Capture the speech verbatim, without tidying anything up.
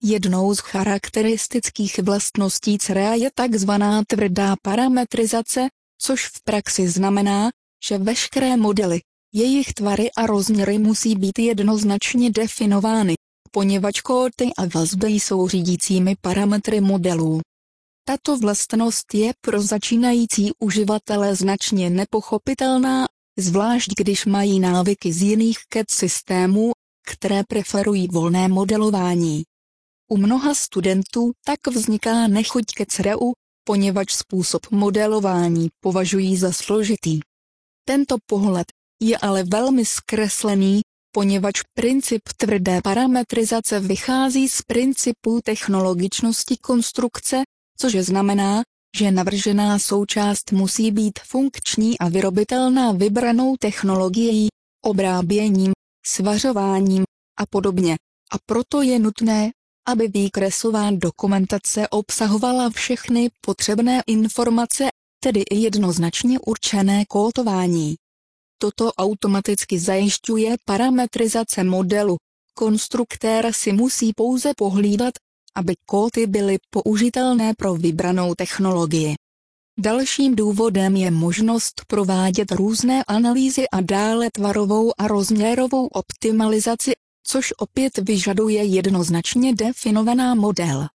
Jednou z charakteristických vlastností C R A je takzvaná tvrdá parametrizace, což v praxi znamená, že veškeré modely, jejich tvary a rozměry musí být jednoznačně definovány, poněvadž kódy a vazby jsou řídícími parametry modelů. Tato vlastnost je pro začínající uživatele značně nepochopitelná, zvlášť když mají návyky z jiných C A D systémů, které preferují volné modelování. U mnoha studentů tak vzniká nechuť ke C R A U, poněvadž způsob modelování považují za složitý. Tento pohled je ale velmi zkreslený, poněvadž princip tvrdé parametrizace vychází z principu technologičnosti konstrukce, což znamená, že navržená součást musí být funkční a vyrobitelná vybranou technologií, obráběním, svařováním a podobně, a proto je nutné, aby výkresová dokumentace obsahovala všechny potřebné informace, tedy i jednoznačně určené kódování. Toto automaticky zajišťuje parametrizace modelu. Konstruktér si musí pouze pohlídat, aby kódy byly použitelné pro vybranou technologii. Dalším důvodem je možnost provádět různé analýzy a dále tvarovou a rozměrovou optimalizaci, což opět vyžaduje jednoznačně definovaná model.